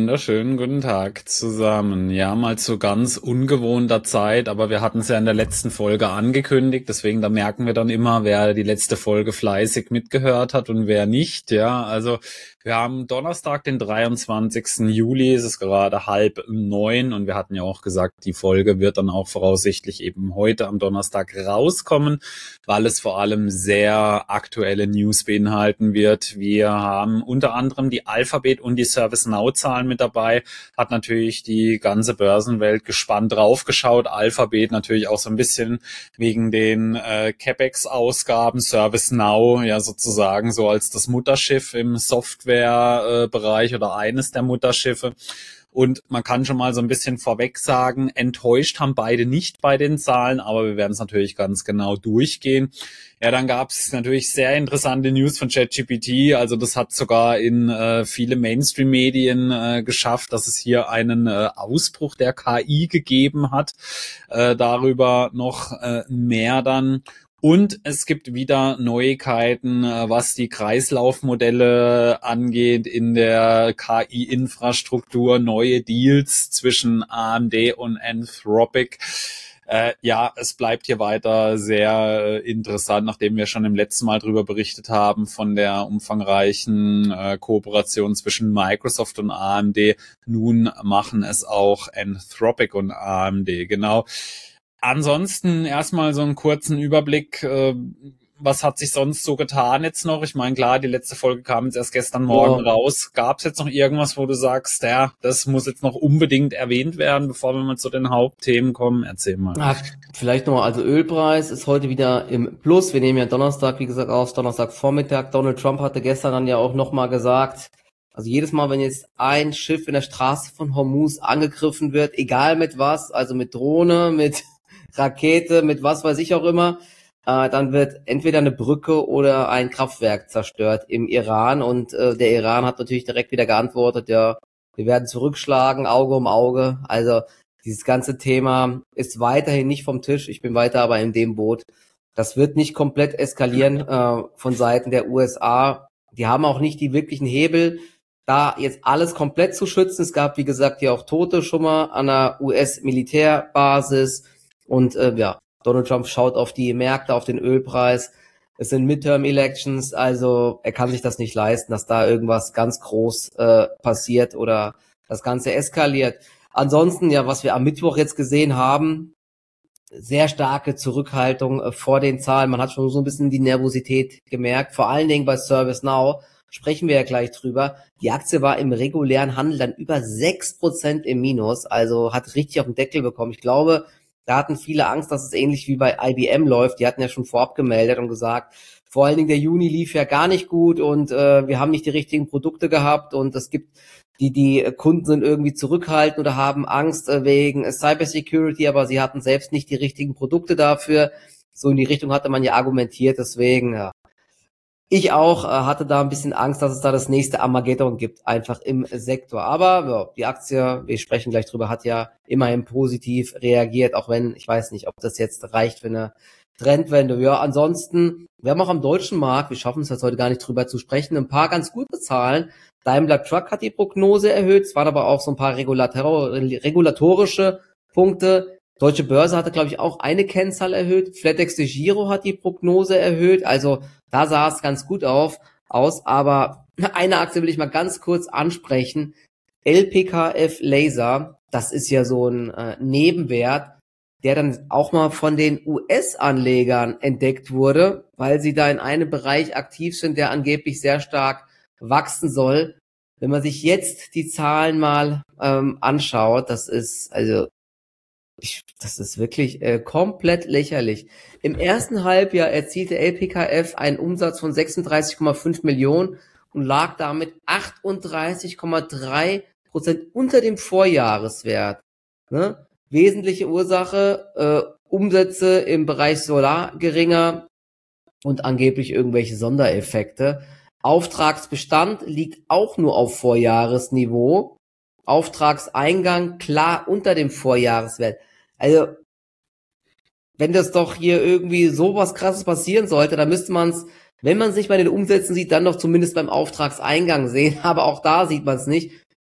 wunderschönen guten Tag zusammen. Ja, mal zu ganz ungewohnter Zeit, aber wir hatten es ja in der letzten Folge angekündigt, deswegen da merken wir dann immer, wer die letzte Folge fleißig mitgehört hat und wer nicht. Ja, also wir haben Donnerstag, den 23. Juli, es ist gerade 8:30 und wir hatten ja auch gesagt, die Folge wird dann auch voraussichtlich eben heute am Donnerstag rauskommen, weil es vor allem sehr aktuelle News beinhalten wird. Wir haben unter anderem die Alphabet und die ServiceNow-Zahlen mit dabei. Hat natürlich die ganze Börsenwelt gespannt draufgeschaut. Alphabet natürlich auch so ein bisschen wegen den CapEx-Ausgaben. ServiceNow ja sozusagen so als das Mutterschiff im Softwarebereich oder eines der Mutterschiffe. Und man kann schon mal so ein bisschen vorweg sagen, enttäuscht haben beide nicht bei den Zahlen, aber wir werden es natürlich ganz genau durchgehen. Ja, dann gab es natürlich sehr interessante News von ChatGPT. Also das hat sogar in viele Mainstream-Medien geschafft, dass es hier einen Ausbruch der KI gegeben hat. Darüber noch mehr dann. Und es gibt wieder Neuigkeiten, was die Kreislaufmodelle angeht in der KI-Infrastruktur, neue Deals zwischen AMD und Anthropic. Ja, es bleibt hier weiter sehr interessant, nachdem wir schon im letzten Mal drüber berichtet haben von der umfangreichen Kooperation zwischen Microsoft und AMD. Nun machen es auch Anthropic und AMD, genau. Ansonsten erstmal so einen kurzen Überblick, was hat sich sonst so getan jetzt noch? Ich meine, klar, die letzte Folge kam jetzt erst gestern Morgen raus. Gab es jetzt noch irgendwas, wo du sagst, ja, das muss jetzt noch unbedingt erwähnt werden, bevor wir mal zu den Hauptthemen kommen? Erzähl mal. Ja, vielleicht noch, also Ölpreis ist heute wieder im Plus. Wir nehmen ja Donnerstag, wie gesagt, aus, Donnerstagvormittag. Donald Trump hatte gestern dann ja auch nochmal gesagt, also jedes Mal, wenn jetzt ein Schiff in der Straße von Hormuz angegriffen wird, egal mit was, also mit Drohne, mit Rakete, mit was weiß ich auch immer, dann wird entweder eine Brücke oder ein Kraftwerk zerstört im Iran und der Iran hat natürlich direkt wieder geantwortet, ja, wir werden zurückschlagen, Auge um Auge. Also dieses ganze Thema ist weiterhin nicht vom Tisch. Ich bin weiter aber in dem Boot. Das wird nicht komplett eskalieren von Seiten der USA. Die haben auch nicht die wirklichen Hebel, da jetzt alles komplett zu schützen. Es gab, wie gesagt, ja auch Tote schon mal an der US-Militärbasis. Und ja, Donald Trump schaut auf die Märkte, auf den Ölpreis. Es sind Midterm-Elections, also er kann sich das nicht leisten, dass da irgendwas ganz groß passiert oder das Ganze eskaliert. Ansonsten, ja, was wir am Mittwoch jetzt gesehen haben, sehr starke Zurückhaltung vor den Zahlen. Man hat schon so ein bisschen die Nervosität gemerkt, vor allen Dingen bei ServiceNow. Sprechen wir ja gleich drüber. Die Aktie war im regulären Handel dann über 6% im Minus, also hat richtig auf den Deckel bekommen. Ich glaube, da hatten viele Angst, dass es ähnlich wie bei IBM läuft. Die hatten ja schon vorab gemeldet und gesagt, vor allen Dingen der Juni lief ja gar nicht gut und wir haben nicht die richtigen Produkte gehabt und es gibt die Kunden sind irgendwie zurückhaltend oder haben Angst wegen Cybersecurity, aber sie hatten selbst nicht die richtigen Produkte dafür. So in die Richtung hatte man ja argumentiert, deswegen ja. Ich auch hatte da ein bisschen Angst, dass es da das nächste Armageddon gibt, einfach im Sektor. Aber ja, die Aktie, wir sprechen gleich drüber, hat ja immerhin positiv reagiert, auch wenn, ich weiß nicht, ob das jetzt reicht für eine Trendwende. Ja, ansonsten, wir haben auch am deutschen Markt, wir schaffen es jetzt heute gar nicht drüber zu sprechen, ein paar ganz gute Zahlen. Daimler Truck hat die Prognose erhöht, es waren aber auch so ein paar regulatorische Punkte. Deutsche Börse hatte, glaube ich, auch eine Kennzahl erhöht. flatexDEGIRO hat die Prognose erhöht. Also da sah es ganz gut aus. Aber eine Aktie will ich mal ganz kurz ansprechen. LPKF Laser, das ist ja so ein Nebenwert, der dann auch mal von den US-Anlegern entdeckt wurde, weil sie da in einem Bereich aktiv sind, der angeblich sehr stark wachsen soll. Wenn man sich jetzt die Zahlen mal anschaut, das ist wirklich komplett lächerlich. Im ersten Halbjahr erzielte LPKF einen Umsatz von 36,5 Millionen und lag damit 38,3% unter dem Vorjahreswert. Ne? Wesentliche Ursache, Umsätze im Bereich Solar geringer und angeblich irgendwelche Sondereffekte. Auftragsbestand liegt auch nur auf Vorjahresniveau. Auftragseingang klar unter dem Vorjahreswert. Also, wenn das doch hier irgendwie sowas Krasses passieren sollte, dann müsste man es, wenn man sich bei den Umsätzen sieht, dann doch zumindest beim Auftragseingang sehen. Aber auch da sieht man es nicht.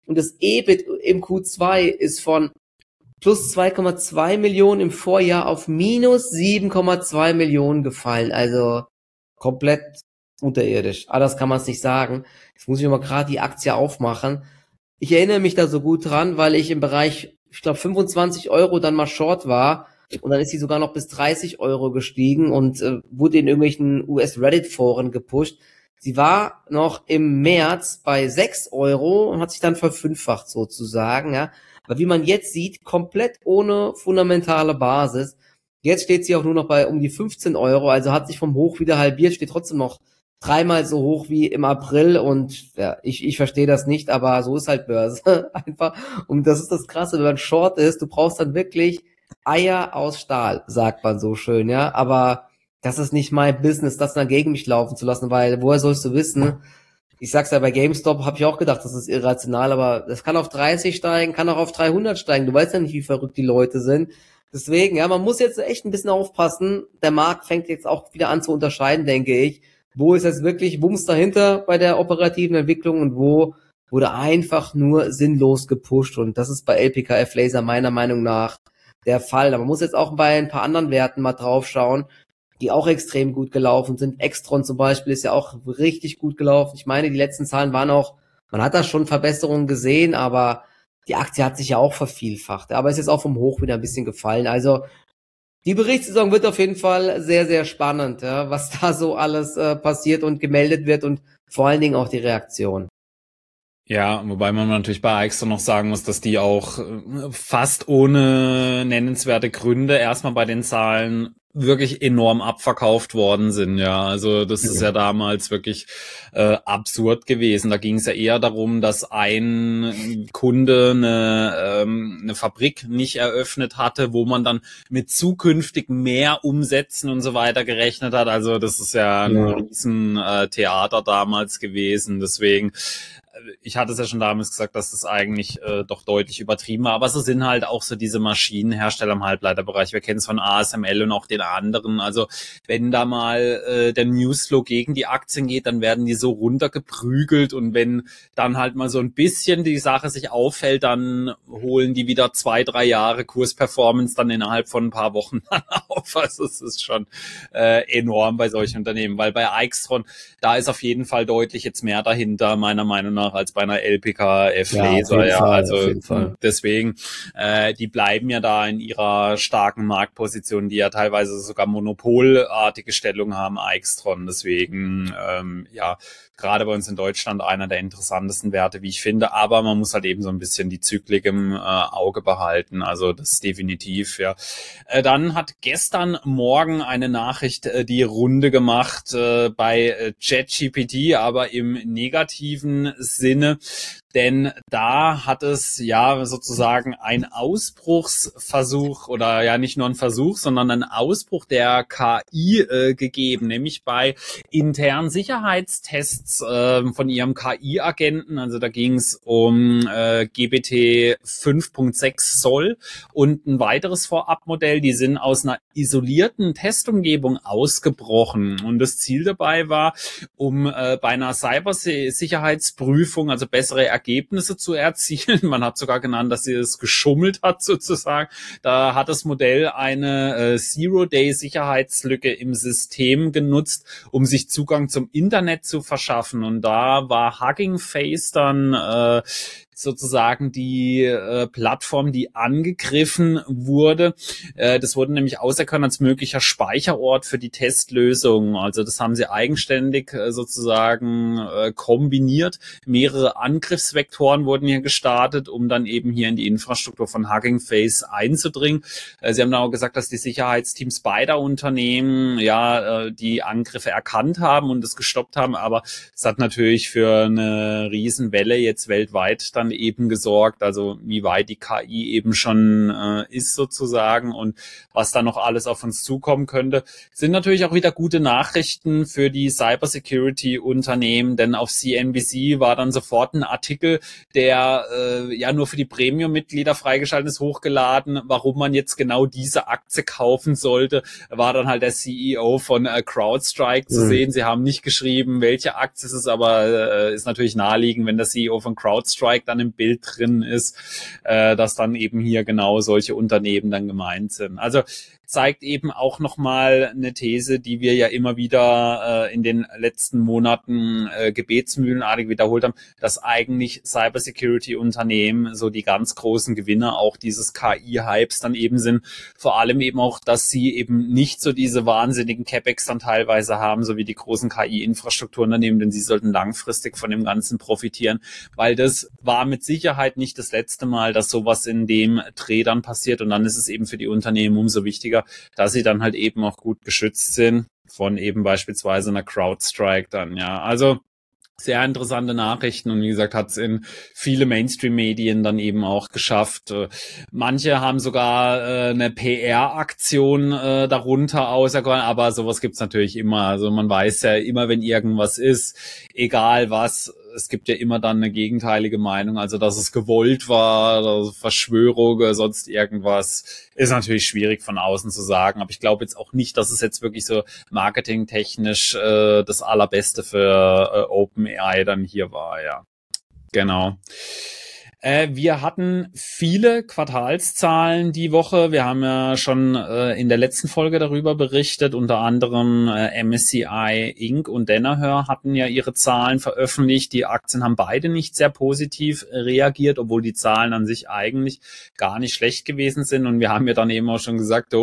und das EBIT im Q2 ist von plus 2,2 Millionen im Vorjahr auf minus 7,2 Millionen gefallen. Also komplett unterirdisch. Anders kann man es nicht sagen. Jetzt muss ich mal gerade die Aktie aufmachen. Ich erinnere mich da so gut dran, weil ich im Bereich, ich glaube 25 Euro dann mal short war und dann ist sie sogar noch bis 30 Euro gestiegen und wurde in irgendwelchen US-Reddit-Foren gepusht. Sie war noch im März bei 6 Euro und hat sich dann verfünffacht sozusagen, ja. Aber wie man jetzt sieht, komplett ohne fundamentale Basis. Jetzt steht sie auch nur noch bei um die 15 Euro, also hat sich vom Hoch wieder halbiert, steht trotzdem noch dreimal so hoch wie im April und ja, ich verstehe das nicht, aber so ist halt Börse einfach. Und das ist das Krasse, wenn man Short ist, du brauchst dann wirklich Eier aus Stahl, sagt man so schön, ja, aber das ist nicht mein Business, das dann gegen mich laufen zu lassen, weil woher sollst du wissen? Ich sag's ja, bei GameStop habe ich auch gedacht, das ist irrational, aber das kann auf 30 steigen, kann auch auf 300 steigen. Du weißt ja nicht, wie verrückt die Leute sind. Deswegen, ja, man muss jetzt echt ein bisschen aufpassen. Der Markt fängt jetzt auch wieder an zu unterscheiden, denke ich. Wo ist jetzt wirklich Wumms dahinter bei der operativen Entwicklung und wo wurde einfach nur sinnlos gepusht. Und das ist bei LPKF Laser meiner Meinung nach der Fall. Aber man muss jetzt auch bei ein paar anderen Werten mal drauf schauen, die auch extrem gut gelaufen sind. Extron zum Beispiel ist ja auch richtig gut gelaufen. Ich meine, die letzten Zahlen waren auch, man hat da schon Verbesserungen gesehen, aber die Aktie hat sich ja auch vervielfacht. Aber ist jetzt auch vom Hoch wieder ein bisschen gefallen. Also die Berichtssaison wird auf jeden Fall sehr, sehr spannend, ja, was da so alles passiert und gemeldet wird und vor allen Dingen auch die Reaktion. Ja, wobei man natürlich bei Extron noch sagen muss, dass die auch fast ohne nennenswerte Gründe erstmal bei den Zahlen wirklich enorm abverkauft worden sind, ja. Also das ist ja damals wirklich absurd gewesen. Da ging es ja eher darum, dass ein Kunde eine Fabrik nicht eröffnet hatte, wo man dann mit zukünftig mehr Umsätzen und so weiter gerechnet hat. Also das ist ja ein riesen Theater damals gewesen. Deswegen, ich hatte es ja schon damals gesagt, dass das eigentlich doch deutlich übertrieben war, aber so sind halt auch so diese Maschinenhersteller im Halbleiterbereich. Wir kennen es von ASML und auch den anderen. Also wenn da mal der Newsflow gegen die Aktien geht, dann werden die so runtergeprügelt und wenn dann halt mal so ein bisschen die Sache sich auffällt, dann holen die wieder 2-3 Jahre Kursperformance dann innerhalb von ein paar Wochen auf. Also es ist schon enorm bei solchen Unternehmen, weil bei Aixtron, da ist auf jeden Fall deutlich jetzt mehr dahinter, meiner Meinung nach, als bei einer LPKF Laser. Ja, also deswegen, die bleiben ja da in ihrer starken Marktposition, die ja teilweise sogar monopolartige Stellung haben, Aixtron. Deswegen, ja, gerade bei uns in Deutschland einer der interessantesten Werte, wie ich finde. Aber man muss halt eben so ein bisschen die Zyklik im Auge behalten. Also das ist definitiv, ja. Dann hat gestern Morgen eine Nachricht die Runde gemacht bei ChatGPT, aber im negativen Sinne. Denn da hat es ja sozusagen ein Ausbruchsversuch oder ja nicht nur ein Versuch, sondern ein Ausbruch der KI gegeben, nämlich bei internen Sicherheitstests von ihrem KI-Agenten. Also da ging es um GPT 5.6 Soll und ein weiteres Vorabmodell. Die sind aus einer isolierten Testumgebung ausgebrochen und das Ziel dabei war, um bei einer Cybersicherheitsprüfung also bessere Ergebnisse zu erzielen. Man hat sogar genannt, dass sie es geschummelt hat sozusagen. Da hat das Modell eine Zero-Day-Sicherheitslücke im System genutzt, um sich Zugang zum Internet zu verschaffen. Und da war Hugging Face dann sozusagen die Plattform, die angegriffen wurde. Das wurde nämlich auserkoren als möglicher Speicherort für die Testlösung. Also das haben sie eigenständig sozusagen kombiniert. Mehrere Angriffsvektoren wurden hier gestartet, um dann eben hier in die Infrastruktur von Hugging Face einzudringen. Sie haben dann auch gesagt, dass die Sicherheitsteams beider Unternehmen ja die Angriffe erkannt haben und es gestoppt haben, aber es hat natürlich für eine Riesenwelle jetzt weltweit dann eben gesorgt, also wie weit die KI eben schon ist sozusagen und was da noch alles auf uns zukommen könnte, sind natürlich auch wieder gute Nachrichten für die Cybersecurity-Unternehmen, denn auf CNBC war dann sofort ein Artikel, der ja nur für die Premium-Mitglieder freigeschaltet ist, hochgeladen, warum man jetzt genau diese Aktie kaufen sollte, war dann halt der CEO von CrowdStrike zu sehen. Sie haben nicht geschrieben, welche Aktie es ist, aber ist natürlich naheliegend, wenn der CEO von CrowdStrike dann im Bild drin ist, dass dann eben hier genau solche Unternehmen dann gemeint sind. Also zeigt eben auch nochmal eine These, die wir ja immer wieder in den letzten Monaten gebetsmühlenartig wiederholt haben, dass eigentlich Cybersecurity-Unternehmen so die ganz großen Gewinner auch dieses KI-Hypes dann eben sind. Vor allem eben auch, dass sie eben nicht so diese wahnsinnigen CapEx dann teilweise haben, so wie die großen KI-Infrastrukturunternehmen, denn sie sollten langfristig von dem Ganzen profitieren, weil das war mit Sicherheit nicht das letzte Mal, dass sowas in dem Dreh dann passiert, und dann ist es eben für die Unternehmen umso wichtiger, dass sie dann halt eben auch gut geschützt sind von eben beispielsweise einer CrowdStrike dann, ja. Also sehr interessante Nachrichten, und wie gesagt, hat es in viele Mainstream-Medien dann eben auch geschafft. Manche haben sogar eine PR-Aktion darunter auserkoren, aber sowas gibt's natürlich immer. Also man weiß ja immer, wenn irgendwas ist, egal was, es gibt ja immer dann eine gegenteilige Meinung. Also dass es gewollt war, also Verschwörung, sonst irgendwas, ist natürlich schwierig von außen zu sagen. Aber ich glaube jetzt auch nicht, dass es jetzt wirklich so marketingtechnisch das Allerbeste für OpenAI dann hier war, ja. Genau. Wir hatten viele Quartalszahlen die Woche. Wir haben ja schon in der letzten Folge darüber berichtet. Unter anderem MSCI Inc. und Danaher hatten ja ihre Zahlen veröffentlicht. Die Aktien haben beide nicht sehr positiv reagiert, obwohl die Zahlen an sich eigentlich gar nicht schlecht gewesen sind. Und wir haben ja dann eben auch schon gesagt,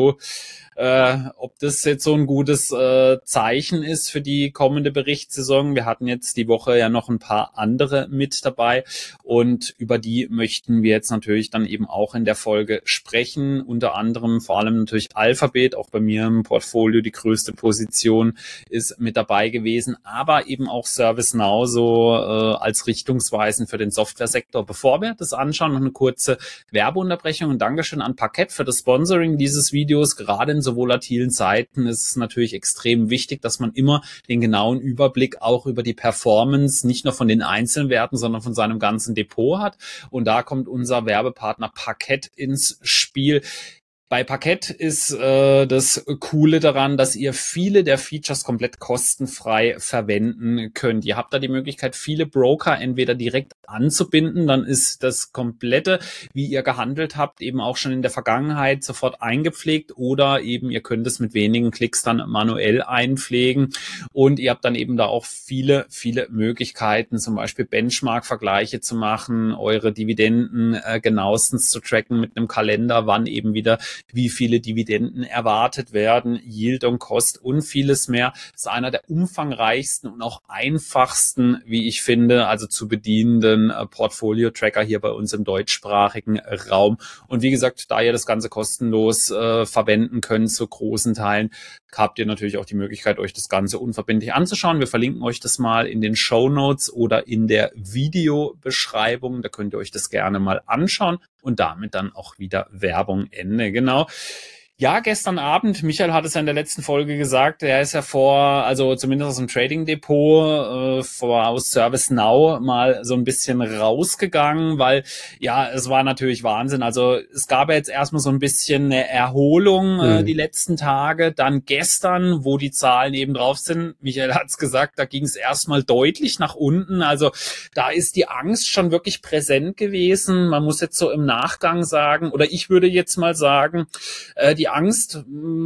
ob das jetzt so ein gutes Zeichen ist für die kommende Berichtssaison. Wir hatten jetzt die Woche ja noch ein paar andere mit dabei, und über die möchten wir jetzt natürlich dann eben auch in der Folge sprechen. Unter anderem vor allem natürlich Alphabet, auch bei mir im Portfolio die größte Position ist mit dabei gewesen, aber eben auch ServiceNow so als richtungsweisend für den Softwaresektor. Bevor wir das anschauen, noch eine kurze Werbeunterbrechung, und Dankeschön an Parkett für das Sponsoring dieses Videos. Gerade in so volatilen Zeiten ist es natürlich extrem wichtig, dass man immer den genauen Überblick auch über die Performance nicht nur von den einzelnen Werten, sondern von seinem ganzen Depot hat. Und da kommt unser Werbepartner Parkett ins Spiel. Bei Parkett ist das Coole daran, dass ihr viele der Features komplett kostenfrei verwenden könnt. Ihr habt da die Möglichkeit, viele Broker entweder direkt anzubinden, dann ist das Komplette, wie ihr gehandelt habt, eben auch schon in der Vergangenheit sofort eingepflegt, oder eben ihr könnt es mit wenigen Klicks dann manuell einpflegen, und ihr habt dann eben da auch viele Möglichkeiten, zum Beispiel Benchmark-Vergleiche zu machen, eure Dividenden genauestens zu tracken mit einem Kalender, wann eben wieder wie viele Dividenden erwartet werden, Yield und Cost und vieles mehr. Das ist einer der umfangreichsten und auch einfachsten, wie ich finde, also zu bedienenden Portfolio-Tracker hier bei uns im deutschsprachigen Raum. Und wie gesagt, da ihr das Ganze kostenlos verwenden könnt zu großen Teilen, habt ihr natürlich auch die Möglichkeit, euch das Ganze unverbindlich anzuschauen. Wir verlinken euch das mal in den Shownotes oder in der Videobeschreibung. Da könnt ihr euch das gerne mal anschauen, und damit dann auch wieder Werbung Ende. Genau. Ja, gestern Abend, Michael hat es ja in der letzten Folge gesagt, er ist ja also zumindest aus dem Trading Depot, aus ServiceNow mal so ein bisschen rausgegangen, weil ja, es war natürlich Wahnsinn. Also es gab ja jetzt erstmal so ein bisschen eine Erholung die letzten Tage. Dann gestern, wo die Zahlen eben drauf sind, Michael hat es gesagt, da ging es erstmal deutlich nach unten. Also da ist die Angst schon wirklich präsent gewesen. Man muss jetzt so im Nachgang sagen, oder ich würde jetzt mal sagen, die Angst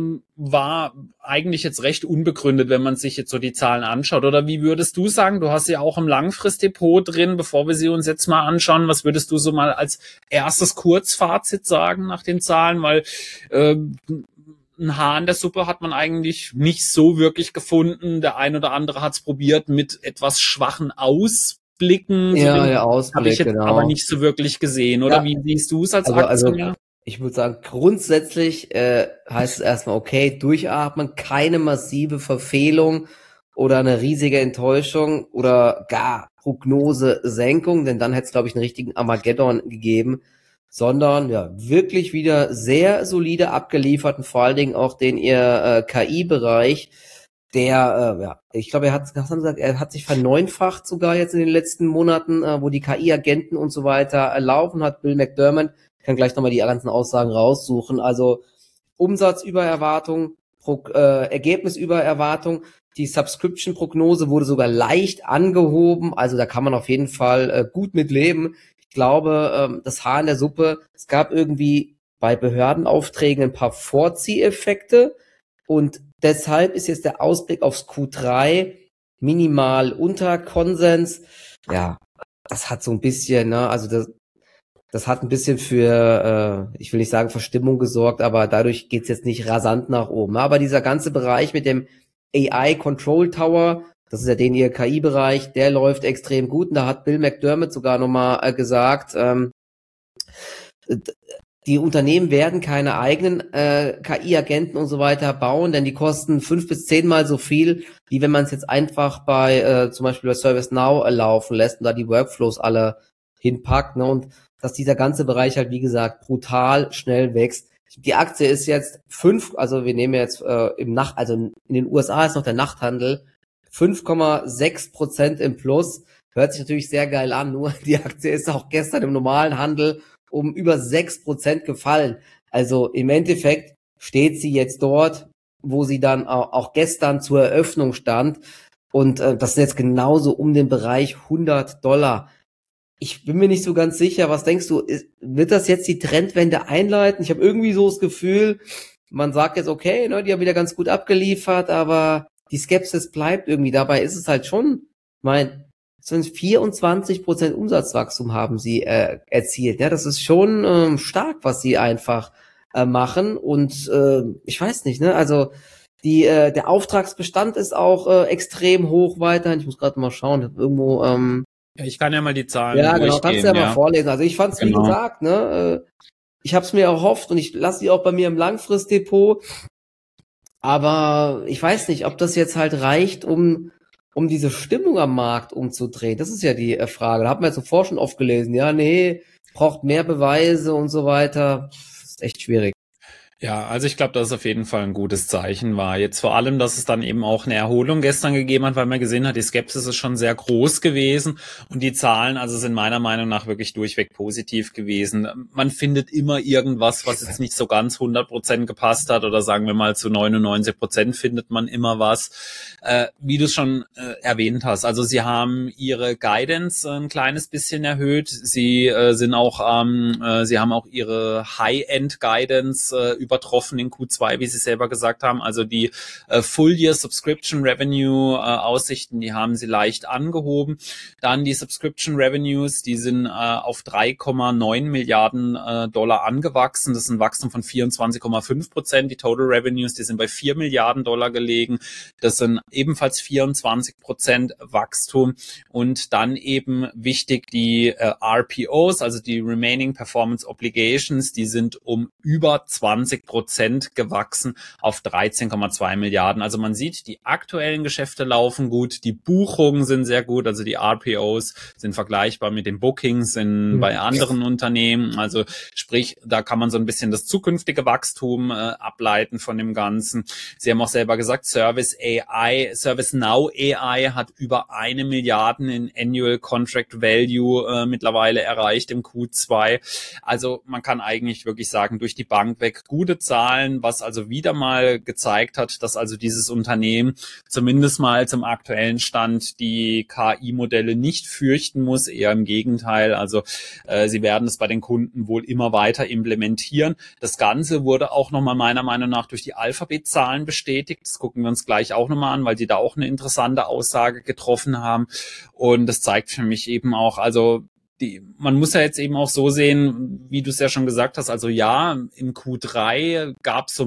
war eigentlich jetzt recht unbegründet, wenn man sich jetzt so die Zahlen anschaut. Oder wie würdest du sagen? Du hast ja auch im Langfristdepot drin, bevor wir sie uns jetzt mal anschauen. Was würdest du so mal als erstes Kurzfazit sagen nach den Zahlen? Weil ein Haar in der Suppe hat man eigentlich nicht so wirklich gefunden. Der ein oder andere hat es probiert mit etwas schwachen Ausblicken. Ja, so der Ausblick, habe ich jetzt genau. aber nicht so wirklich gesehen. Oder Ja. wie siehst du es als Also Aktionär? ich würde sagen, grundsätzlich heißt es erstmal, okay, durchatmen, keine massive Verfehlung oder eine riesige Enttäuschung oder gar Prognosesenkung, denn dann hätte es, glaube ich, einen richtigen Armageddon gegeben, sondern ja, wirklich wieder sehr solide abgeliefert, und vor allen Dingen auch den ihr KI-Bereich, ich glaube, er hat sich verneunfacht sogar jetzt in den letzten Monaten, wo die KI-Agenten und so weiter laufen, hat Bill McDermott, kann gleich nochmal die ganzen Aussagen raussuchen, also Umsatz über Erwartung, Ergebnis über Erwartung, die Subscription-Prognose wurde sogar leicht angehoben, also da kann man auf jeden Fall gut mit leben. Ich glaube, das Haar in der Suppe, es gab irgendwie bei Behördenaufträgen ein paar Vorzieheffekte und deshalb ist jetzt der Ausblick aufs Q3 minimal unter Konsens. Ja, das hat so ein bisschen, ne, also das hat ein bisschen für, ich will nicht sagen Verstimmung gesorgt, aber dadurch geht's jetzt nicht rasant nach oben. Aber dieser ganze Bereich mit dem AI Control Tower, das ist ja ihr KI-Bereich, der läuft extrem gut. Und da hat Bill McDermott sogar nochmal gesagt, die Unternehmen werden keine eigenen KI-Agenten und so weiter bauen, denn die kosten 5 bis 10 Mal so viel, wie wenn man es jetzt einfach bei zum Beispiel bei ServiceNow laufen lässt und da die Workflows alle hinpackt, ne? Und dass dieser ganze Bereich halt, wie gesagt, brutal schnell wächst. Die Aktie ist jetzt also wir nehmen jetzt also in den USA ist noch der Nachthandel, 5,6% im Plus. Hört sich natürlich sehr geil an, nur die Aktie ist auch gestern im normalen Handel um über 6% gefallen. Also im Endeffekt steht sie jetzt dort, wo sie dann auch gestern zur Eröffnung stand. Und das ist jetzt genauso um den Bereich $100. Ich bin mir nicht so ganz sicher. Was denkst du, wird das jetzt die Trendwende einleiten? Ich habe irgendwie so das Gefühl, man sagt jetzt, okay, ne, die haben wieder ganz gut abgeliefert, aber die Skepsis bleibt irgendwie. Dabei ist es halt schon, 24% Umsatzwachstum haben sie erzielt. Ja, das ist schon stark, was sie einfach machen. Und ich weiß nicht, ne? Also der Auftragsbestand ist auch extrem hoch weiterhin. Ich muss gerade mal schauen, ich hab irgendwo Ja, ich kann ja mal die Zahlen ja, genau, kannst du ja mal ja. vorlesen. Also ich fand's, wie Genau. gesagt, ne, ich hab's mir erhofft und ich lasse sie auch bei mir im Langfristdepot. Aber ich weiß nicht, ob das jetzt halt reicht, um diese Stimmung am Markt umzudrehen. Das ist ja die Frage. Da hat man ja zuvor schon oft gelesen. Ja, nee, braucht mehr Beweise und so weiter. Das ist echt schwierig. Ja, also ich glaube, dass es auf jeden Fall ein gutes Zeichen war. Jetzt vor allem, dass es dann eben auch eine Erholung gestern gegeben hat, weil man gesehen hat, die Skepsis ist schon sehr groß gewesen und die Zahlen, also sind meiner Meinung nach wirklich durchweg positiv gewesen. Man findet immer irgendwas, was jetzt nicht so ganz 100% gepasst hat oder sagen wir mal zu 99% findet man immer was. Wie du es schon erwähnt hast, also sie haben ihre Guidance ein kleines bisschen erhöht. Sie sind auch, sie haben auch ihre High-End-Guidance übertroffen in Q2, wie Sie selber gesagt haben. Also die Full-Year Subscription Revenue Aussichten, die haben sie leicht angehoben. Dann die Subscription Revenues, die sind auf 3,9 Milliarden Dollar angewachsen. Das ist ein Wachstum von 24,5%. Die Total Revenues, die sind bei 4 Milliarden Dollar gelegen. Das sind ebenfalls 24% Wachstum. Und dann eben wichtig die RPOs, also die Remaining Performance Obligations, die sind um über 20% gewachsen auf 13,2 Milliarden. Also man sieht, die aktuellen Geschäfte laufen gut, die Buchungen sind sehr gut, also die RPOs sind vergleichbar mit den Bookings bei anderen Unternehmen. Also sprich, da kann man so ein bisschen das zukünftige Wachstum ableiten von dem Ganzen. Sie haben auch selber gesagt, ServiceNow AI hat über 1 Milliarde in Annual Contract Value mittlerweile erreicht im Q2. Also man kann eigentlich wirklich sagen, durch die Bank weg gute Zahlen, was also wieder mal gezeigt hat, dass also dieses Unternehmen zumindest mal zum aktuellen Stand die KI-Modelle nicht fürchten muss, eher im Gegenteil. Also sie werden es bei den Kunden wohl immer weiter implementieren. Das Ganze wurde auch nochmal meiner Meinung nach durch die Alphabet-Zahlen bestätigt. Das gucken wir uns gleich auch nochmal an, weil die da auch eine interessante Aussage getroffen haben. Und das zeigt für mich eben auch, also man muss ja jetzt eben auch so sehen, wie du es ja schon gesagt hast, also ja, im Q3 gab es so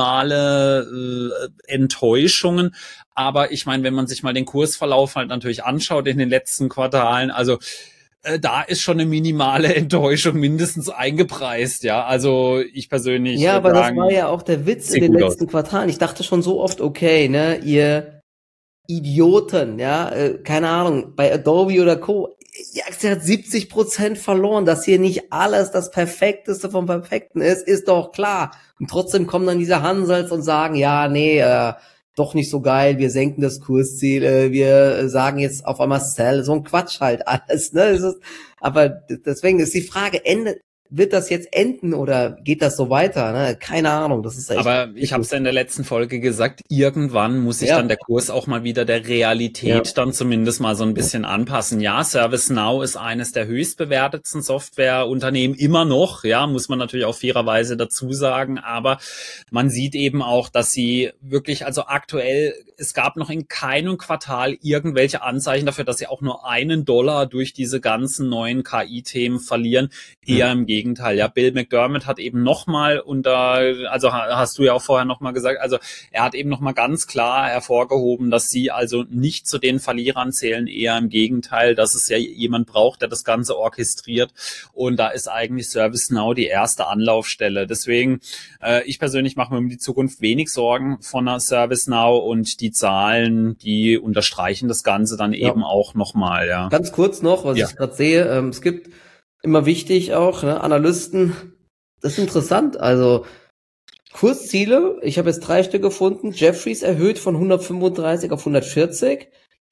minimale Enttäuschungen, aber ich meine, wenn man sich mal den Kursverlauf halt natürlich anschaut in den letzten Quartalen, also da ist schon eine minimale Enttäuschung mindestens eingepreist, ja, also ich persönlich ja, aber sagen, das war ja auch der Witz in den letzten Quartalen. Ich dachte schon so oft, okay, ne, ihr Idioten, ja, keine Ahnung, bei Adobe oder Co., die Aktie hat 70% verloren, dass hier nicht alles das Perfekteste vom Perfekten ist doch klar. Und trotzdem kommen dann diese Hansels und sagen, ja, nee, doch nicht so geil, wir senken das Kursziel, wir sagen jetzt auf einmal Sell, so ein Quatsch halt alles, ne? Aber deswegen ist die Frage, wird das jetzt enden oder geht das so weiter? Ne? Keine Ahnung, das ist echt. Aber ich habe es ja in der letzten Folge gesagt, irgendwann muss sich dann der Kurs auch mal wieder der Realität dann zumindest mal so ein bisschen anpassen. Ja, ServiceNow ist eines der höchst bewertetsten Softwareunternehmen immer noch, ja, muss man natürlich auch fairerweise dazu sagen, aber man sieht eben auch, dass sie wirklich, also aktuell, es gab noch in keinem Quartal irgendwelche Anzeichen dafür, dass sie auch nur $1 durch diese ganzen neuen KI-Themen verlieren. Eher im Gegenteil. Ja, Bill McDermott hat eben nochmal also hast du ja auch vorher nochmal gesagt, also er hat eben nochmal ganz klar hervorgehoben, dass sie also nicht zu den Verlierern zählen, eher im Gegenteil, dass es ja jemand braucht, der das Ganze orchestriert, und da ist eigentlich ServiceNow die erste Anlaufstelle. Deswegen, ich persönlich mache mir um die Zukunft wenig Sorgen von der ServiceNow, und die Zahlen, die unterstreichen das Ganze dann eben auch nochmal. Ja. Ganz kurz noch, was ich gerade sehe, es gibt immer wichtig auch, ne, Analysten, das ist interessant, also Kursziele, ich habe jetzt 3 Stück gefunden, Jefferies erhöht von 135 auf 140,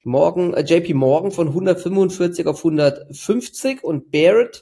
JP Morgan von 145 auf 150 und Barrett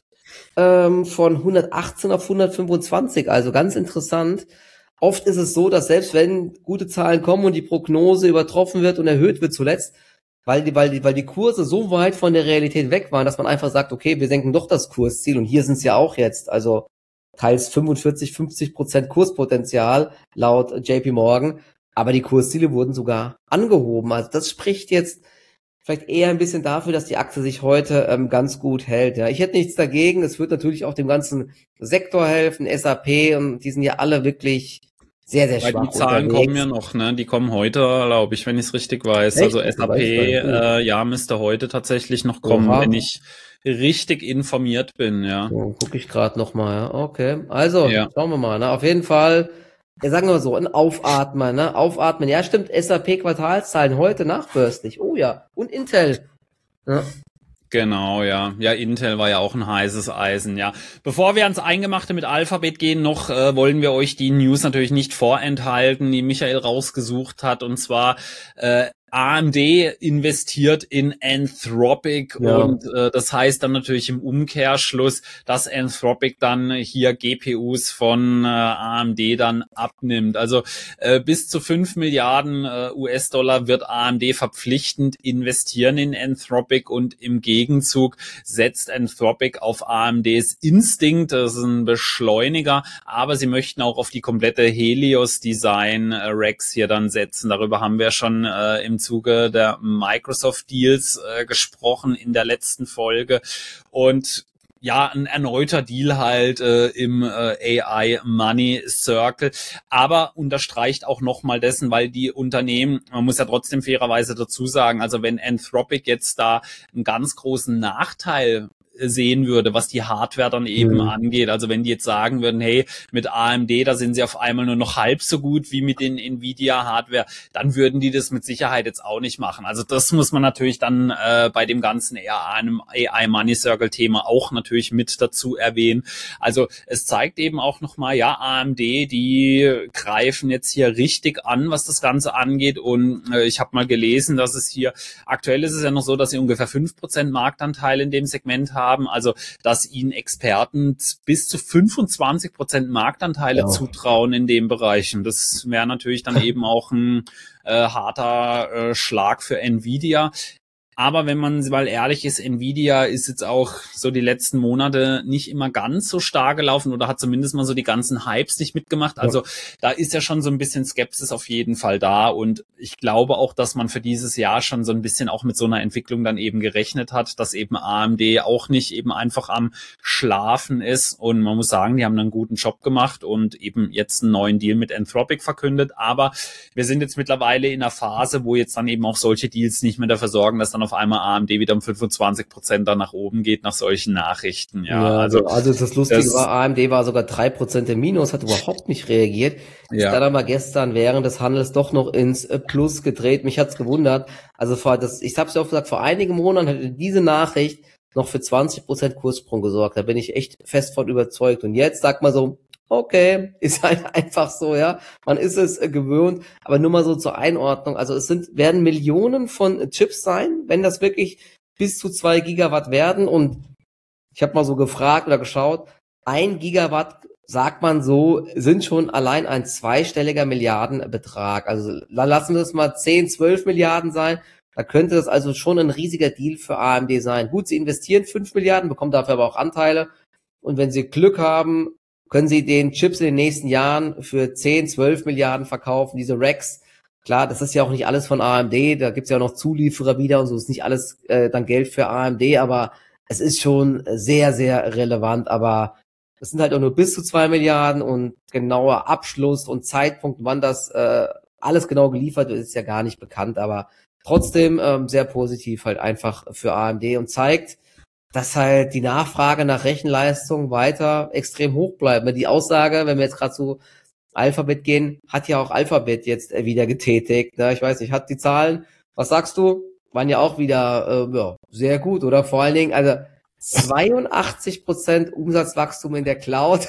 von 118 auf 125, also ganz interessant. Oft ist es so, dass selbst wenn gute Zahlen kommen und die Prognose übertroffen wird und erhöht wird zuletzt, weil die Kurse so weit von der Realität weg waren, dass man einfach sagt, okay, wir senken doch das Kursziel, und hier sind es ja auch jetzt, also teils 45-50% Kurspotenzial laut JP Morgan, aber die Kursziele wurden sogar angehoben. Also das spricht jetzt vielleicht eher ein bisschen dafür, dass die Aktie sich heute ganz gut hält. Ja, ich hätte nichts dagegen. Es wird natürlich auch dem ganzen Sektor helfen, SAP, und die sind ja alle wirklich sehr, sehr schwach. Die Zahlen kommen ja noch, ne? Die kommen heute, glaube ich, wenn ich es richtig weiß. Echt? Also SAP, ja, müsste heute tatsächlich noch kommen, wenn ich richtig informiert bin, ja. So, gucke ich gerade nochmal, ja. Okay, also, schauen wir mal, ne? Auf jeden Fall, sagen wir mal so, ein Aufatmen, ne? Aufatmen. Ja, stimmt, SAP-Quartalszahlen heute nachbörslich. Oh ja, und Intel. Ja. Genau, ja. Ja, Intel war ja auch ein heißes Eisen, ja. Bevor wir ans Eingemachte mit Alphabet gehen, noch wollen wir euch die News natürlich nicht vorenthalten, die Michael rausgesucht hat, und zwar AMD investiert in Anthropic, und das heißt dann natürlich im Umkehrschluss, dass Anthropic dann hier GPUs von AMD dann abnimmt. Also bis zu 5 Milliarden US-Dollar wird AMD verpflichtend investieren in Anthropic, und im Gegenzug setzt Anthropic auf AMDs Instinct, das ist ein Beschleuniger, aber sie möchten auch auf die komplette Helios Design Racks hier dann setzen. Darüber haben wir schon im Zuge der Microsoft-Deals gesprochen in der letzten Folge, und ja, ein erneuter Deal halt im AI Money Circle, aber unterstreicht auch nochmal dessen, weil die Unternehmen, man muss ja trotzdem fairerweise dazu sagen, also wenn Anthropic jetzt da einen ganz großen Nachteil sehen würde, was die Hardware dann eben angeht. Also wenn die jetzt sagen würden, hey, mit AMD, da sind sie auf einmal nur noch halb so gut wie mit den Nvidia-Hardware, dann würden die das mit Sicherheit jetzt auch nicht machen. Also das muss man natürlich dann bei dem ganzen AI Money Circle Thema auch natürlich mit dazu erwähnen. Also es zeigt eben auch nochmal, ja, AMD, die greifen jetzt hier richtig an, was das Ganze angeht, und ich habe mal gelesen, dass es hier, aktuell ist es ja noch so, dass sie ungefähr 5% Marktanteil in dem Segment haben, also dass ihnen Experten bis zu 25% Marktanteile zutrauen in dem Bereich. Und das wäre natürlich dann eben auch ein harter Schlag für Nvidia. Aber wenn man mal ehrlich ist, Nvidia ist jetzt auch so die letzten Monate nicht immer ganz so stark gelaufen oder hat zumindest mal so die ganzen Hypes nicht mitgemacht. Also da ist ja schon so ein bisschen Skepsis auf jeden Fall da, und ich glaube auch, dass man für dieses Jahr schon so ein bisschen auch mit so einer Entwicklung dann eben gerechnet hat, dass eben AMD auch nicht eben einfach am Schlafen ist, und man muss sagen, die haben einen guten Job gemacht und eben jetzt einen neuen Deal mit Anthropic verkündet, aber wir sind jetzt mittlerweile in einer Phase, wo jetzt dann eben auch solche Deals nicht mehr dafür sorgen, dass dann auf einmal AMD wieder um 25% dann nach oben geht nach solchen Nachrichten. Ja, also das Lustige war, AMD war sogar 3% im Minus, hat überhaupt nicht reagiert. Ist dann aber gestern während des Handels doch noch ins Plus gedreht. Mich hat's gewundert. Also ich habe es ja auch gesagt, vor einigen Monaten hätte diese Nachricht noch für 20% Kurssprung gesorgt. Da bin ich echt fest von überzeugt. Und jetzt, sag mal so, Okay, ist halt einfach so, ja. Man ist es gewöhnt, aber nur mal so zur Einordnung. Also werden Millionen von Chips sein, wenn das wirklich bis zu 2 Gigawatt werden. Und ich habe mal so gefragt oder geschaut, 1 Gigawatt, sagt man so, sind schon allein ein zweistelliger Milliardenbetrag. Also lassen wir es mal 10, 12 Milliarden sein. Da könnte das also schon ein riesiger Deal für AMD sein. Gut, sie investieren 5 Milliarden, bekommen dafür aber auch Anteile. Und wenn sie Glück haben, können sie den Chips in den nächsten Jahren für 10, 12 Milliarden verkaufen, diese Racks. Klar, das ist ja auch nicht alles von AMD, da gibt's ja auch noch Zulieferer wieder und so, ist nicht alles dann Geld für AMD, aber es ist schon sehr, sehr relevant, aber es sind halt auch nur bis zu 2 Milliarden und genauer Abschluss und Zeitpunkt, wann das alles genau geliefert wird, ist ja gar nicht bekannt, aber trotzdem sehr positiv halt einfach für AMD und zeigt, dass halt die Nachfrage nach Rechenleistung weiter extrem hoch bleibt. Die Aussage, wenn wir jetzt gerade zu Alphabet gehen, hat ja auch Alphabet jetzt wieder getätigt. Ich weiß nicht, hat die Zahlen, was sagst du? Waren ja auch wieder ja, sehr gut, oder? Vor allen Dingen, also 82% Umsatzwachstum in der Cloud.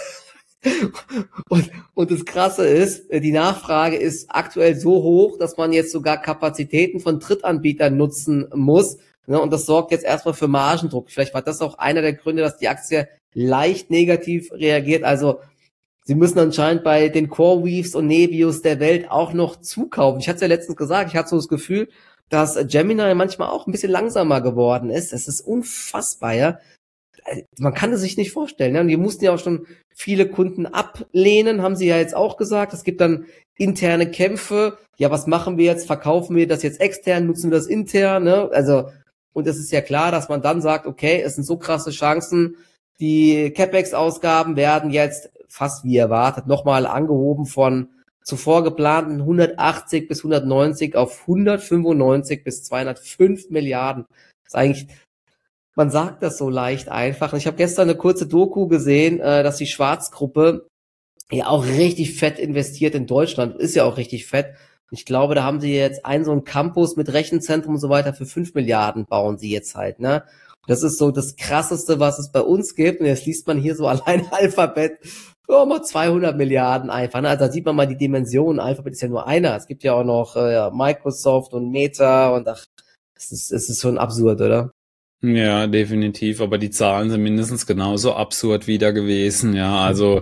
Und das Krasse ist, die Nachfrage ist aktuell so hoch, dass man jetzt sogar Kapazitäten von Drittanbietern nutzen muss. Und das sorgt jetzt erstmal für Margendruck. Vielleicht war das auch einer der Gründe, dass die Aktie leicht negativ reagiert. Also sie müssen anscheinend bei den CoreWeaves und Nebius der Welt auch noch zukaufen. Ich hatte es ja letztens gesagt, ich hatte so das Gefühl, dass Gemini manchmal auch ein bisschen langsamer geworden ist. Es ist unfassbar, ja. Man kann es sich nicht vorstellen. Ja? Und die mussten ja auch schon viele Kunden ablehnen, haben sie ja jetzt auch gesagt. Es gibt dann interne Kämpfe. Ja, was machen wir jetzt? Verkaufen wir das jetzt extern? Nutzen wir das intern? Ne? Also, und es ist ja klar, dass man dann sagt, okay, es sind so krasse Chancen. Die CapEx-Ausgaben werden jetzt fast wie erwartet nochmal angehoben von zuvor geplanten 180 bis 190 auf 195 bis 205 Milliarden. Das ist eigentlich, man sagt das so leicht einfach. Und ich habe gestern eine kurze Doku gesehen, dass die Schwarz-Gruppe ja auch richtig fett investiert in Deutschland. Ist ja auch richtig fett. Ich glaube, da haben sie jetzt so einen Campus mit Rechenzentrum und so weiter für 5 Milliarden bauen sie jetzt halt, ne? Das ist so das Krasseste, was es bei uns gibt. Und jetzt liest man hier so allein Alphabet, mal 200 Milliarden einfach. Ne? Also da sieht man mal die Dimension. Alphabet ist ja nur einer. Es gibt ja auch noch Microsoft und Meta und ach, es ist schon absurd, oder? Ja, definitiv, aber die Zahlen sind mindestens genauso absurd wieder gewesen, ja, also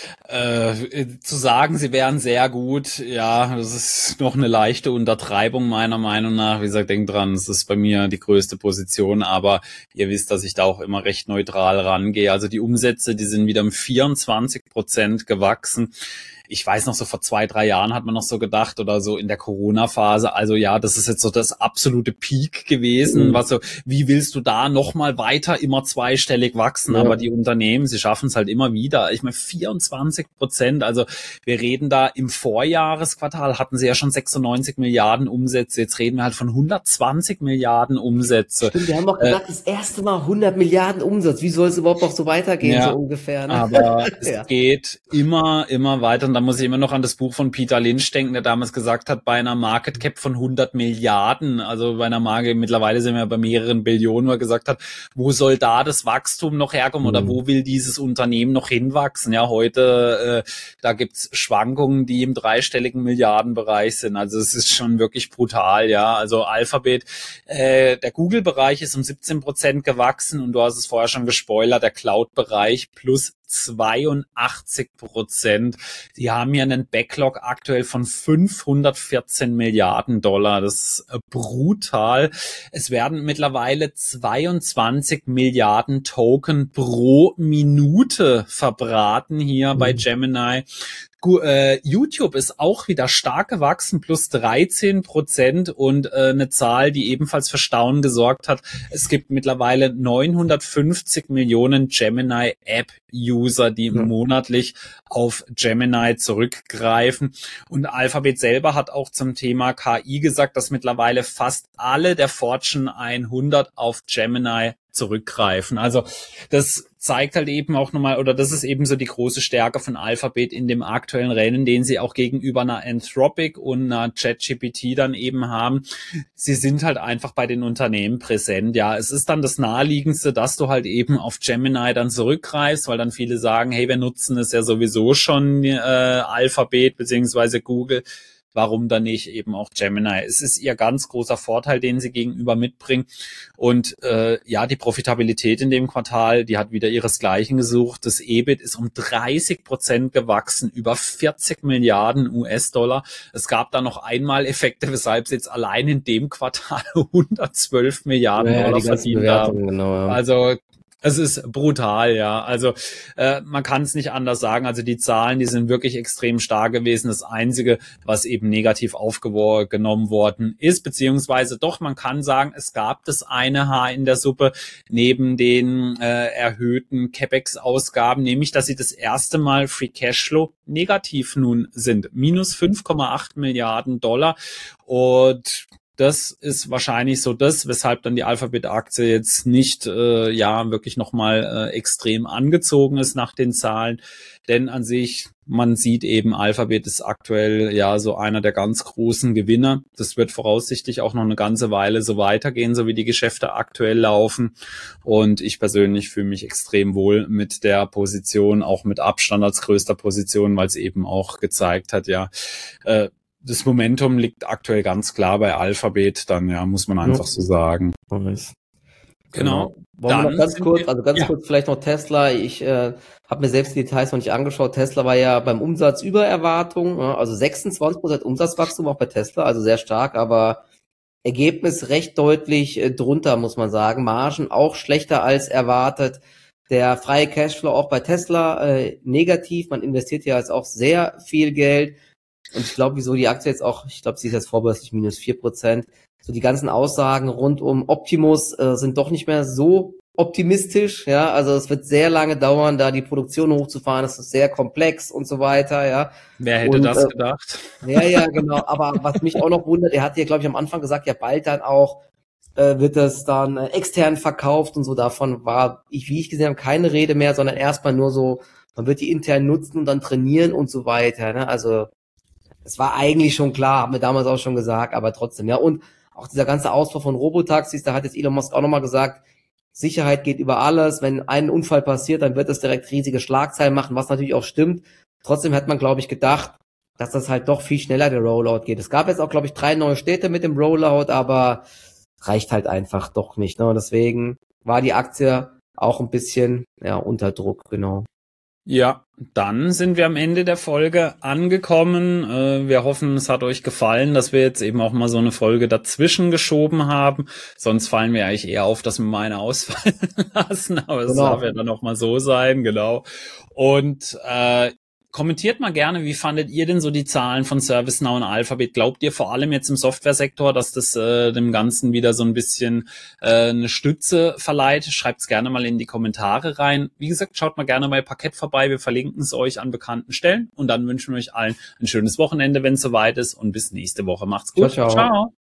zu sagen, sie wären sehr gut, ja, das ist noch eine leichte Untertreibung meiner Meinung nach. Wie gesagt, denkt dran, es ist bei mir die größte Position, aber ihr wisst, dass ich da auch immer recht neutral rangehe. Also die Umsätze, die sind wieder um 24% gewachsen. Ich weiß noch, so vor 2, 3 Jahren hat man noch so gedacht oder so in der Corona-Phase, also ja, das ist jetzt so das absolute Peak gewesen, was so, wie willst du da nochmal weiter immer zweistellig wachsen? Ja. Aber die Unternehmen, sie schaffen es halt immer wieder. Ich meine, 24%, also wir reden da im Vorjahresquartal hatten sie ja schon 96 Milliarden Umsätze, jetzt reden wir halt von 120 Milliarden Umsätze. Stimmt, wir haben auch gesagt, das erste Mal 100 Milliarden Umsatz, wie soll es überhaupt noch so weitergehen, ja, so ungefähr? Ne? Aber es geht immer weiter. Und da muss ich immer noch an das Buch von Peter Lynch denken, der damals gesagt hat, bei einer Market Cap von 100 Milliarden, also bei einer Marke, mittlerweile sind wir bei mehreren Billionen, wo er gesagt hat, wo soll da das Wachstum noch herkommen oder wo will dieses Unternehmen noch hinwachsen? Ja, heute, da gibt's Schwankungen, die im dreistelligen Milliardenbereich sind. Also es ist schon wirklich brutal, ja. Also Alphabet, der Google-Bereich ist um 17% gewachsen und du hast es vorher schon gespoilert, der Cloud-Bereich plus 82%. Die haben ja einen Backlog aktuell von 514 Milliarden Dollar. Das ist brutal. Es werden mittlerweile 22 Milliarden Token pro Minute verbraten hier bei Gemini. YouTube ist auch wieder stark gewachsen, plus 13% und eine Zahl, die ebenfalls für Staunen gesorgt hat. Es gibt mittlerweile 950 Millionen Gemini-App-User, die monatlich auf Gemini zurückgreifen. Und Alphabet selber hat auch zum Thema KI gesagt, dass mittlerweile fast alle der Fortune 100 auf Gemini zurückgreifen. Also das zeigt halt eben auch nochmal, oder das ist eben so die große Stärke von Alphabet in dem aktuellen Rennen, den sie auch gegenüber einer Anthropic und einer ChatGPT dann eben haben. Sie sind halt einfach bei den Unternehmen präsent. Ja, es ist dann das Naheliegendste, dass du halt eben auf Gemini dann zurückgreifst, weil dann viele sagen, hey, wir nutzen es ja sowieso schon, Alphabet beziehungsweise Google. Warum dann nicht eben auch Gemini? Es ist ihr ganz großer Vorteil, den sie gegenüber mitbringen. Und ja, die Profitabilität in dem Quartal, die hat wieder ihresgleichen gesucht. Das EBIT ist um 30% gewachsen, über 40 Milliarden US-Dollar. Es gab da noch einmal Effekte, weshalb sie jetzt allein in dem Quartal 112 Milliarden Dollar verdient haben. Genau, ja. Also es ist brutal, ja. Also man kann es nicht anders sagen. Also die Zahlen, die sind wirklich extrem stark gewesen. Das Einzige, was eben negativ aufgenommen worden ist, beziehungsweise doch, man kann sagen, es gab das eine Haar in der Suppe neben den erhöhten CapEx-Ausgaben, nämlich, dass sie das erste Mal Free Cashflow negativ nun sind. Minus 5,8 Milliarden Dollar. Und das ist wahrscheinlich so das, weshalb dann die Alphabet-Aktie jetzt nicht wirklich nochmal extrem angezogen ist nach den Zahlen. Denn an sich, man sieht eben, Alphabet ist aktuell ja so einer der ganz großen Gewinner. Das wird voraussichtlich auch noch eine ganze Weile so weitergehen, so wie die Geschäfte aktuell laufen. Und ich persönlich fühle mich extrem wohl mit der Position, auch mit Abstand als größter Position, weil es eben auch gezeigt hat, ja, das Momentum liegt aktuell ganz klar bei Alphabet, dann ja, muss man einfach so sagen. Nice. Genau. Wollen wir noch ganz kurz, kurz vielleicht noch Tesla. Ich habe mir selbst die Details noch nicht angeschaut. Tesla war ja beim Umsatz über Erwartung, also 26% Umsatzwachstum auch bei Tesla, also sehr stark, aber Ergebnis recht deutlich drunter, muss man sagen. Margen auch schlechter als erwartet. Der freie Cashflow auch bei Tesla negativ. Man investiert ja jetzt auch sehr viel Geld. Und ich glaube, wieso die Aktie jetzt auch, ich glaube, sie ist jetzt vorbörslich minus 4%. So die ganzen Aussagen rund um Optimus sind doch nicht mehr so optimistisch, ja. Also es wird sehr lange dauern, da die Produktion hochzufahren. Es ist sehr komplex und so weiter, ja. Wer hätte das gedacht? Ja, genau. Aber was mich auch noch wundert, er hat ja, glaube ich, am Anfang gesagt, ja bald dann auch wird das dann extern verkauft und so. Davon war, wie ich gesehen habe, keine Rede mehr, sondern erstmal nur so, man wird die intern nutzen und dann trainieren und so weiter, ne. Also es war eigentlich schon klar, haben wir damals auch schon gesagt, aber trotzdem, ja. Und auch dieser ganze Ausbau von Robotaxis, da hat jetzt Elon Musk auch nochmal gesagt, Sicherheit geht über alles. Wenn ein Unfall passiert, dann wird es direkt riesige Schlagzeilen machen, was natürlich auch stimmt. Trotzdem hat man, glaube ich, gedacht, dass das halt doch viel schneller der Rollout geht. Es gab jetzt auch, glaube ich, 3 neue Städte mit dem Rollout, aber reicht halt einfach doch nicht, ne? Und deswegen war die Aktie auch ein bisschen, ja, unter Druck, genau. Ja, dann sind wir am Ende der Folge angekommen. Wir hoffen, es hat euch gefallen, dass wir jetzt eben auch mal so eine Folge dazwischen geschoben haben. Sonst fallen wir eigentlich eher auf, dass wir mal eine ausfallen lassen. Aber es darf ja dann auch mal so sein, genau. Und kommentiert mal gerne, wie fandet ihr denn so die Zahlen von ServiceNow und Alphabet? Glaubt ihr vor allem jetzt im Softwaresektor, dass das dem Ganzen wieder so ein bisschen eine Stütze verleiht? Schreibt's gerne mal in die Kommentare rein. Wie gesagt, schaut mal gerne bei Parkett vorbei. Wir verlinken es euch an bekannten Stellen. Und dann wünschen wir euch allen ein schönes Wochenende, wenn es soweit ist. Und bis nächste Woche. Macht's gut. Ciao.